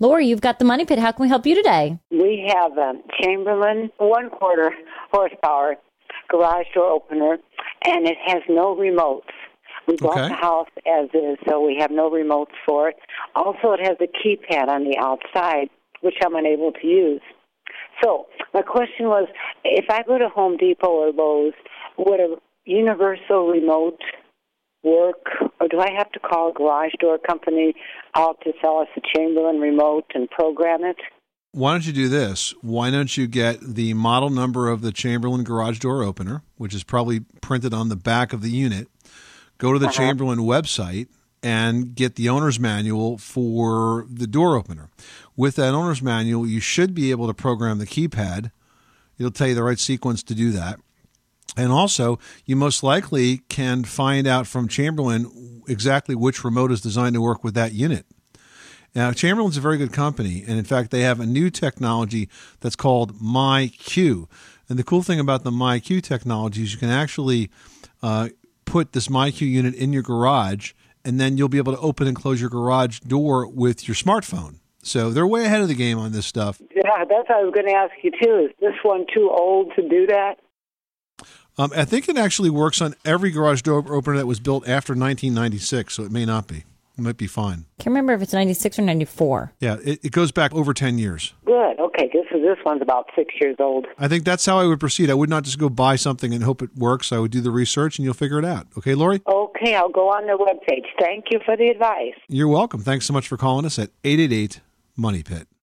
Lori, you've got the Money Pit. How can we help you today? We have a Chamberlain 1/4 horsepower garage door opener, and it has no remotes. We bought the house as is, so we have no remotes for it. Also, it has a keypad on the outside, which I'm unable to use. So my question was, if I go to Home Depot or Lowe's, would a universal remote work, or do I have to call a garage door company out to sell us a Chamberlain remote and program it? Why don't you do this? Why don't you get the model number of the Chamberlain garage door opener, which is probably printed on the back of the unit, go to the Chamberlain website and get the owner's manual for the door opener. With that owner's manual, you should be able to program the keypad. It'll tell you the right sequence to do that. And also, you most likely can find out from Chamberlain exactly which remote is designed to work with that unit. Now, Chamberlain's a very good company, and in fact, they have a new technology that's called MyQ. And the cool thing about the MyQ technology is you can actually put this MyQ unit in your garage, and then you'll be able to open and close your garage door with your smartphone. So they're way ahead of the game on this stuff. Yeah, that's what I was going to ask you, too. Is this one too old to do that? I think it actually works on every garage door opener that was built after 1996, so it may not be. It might be fine. Can't remember if it's 96 or 94. Yeah, it goes back over 10 years. Good. Okay, this one's about 6 years old. I think that's how I would proceed. I would not just go buy something and hope it works. I would do the research, and you'll figure it out. Okay, Lori? Okay, I'll go on their webpage. Thank you for the advice. You're welcome. Thanks so much for calling us at 888-MONEY-PIT.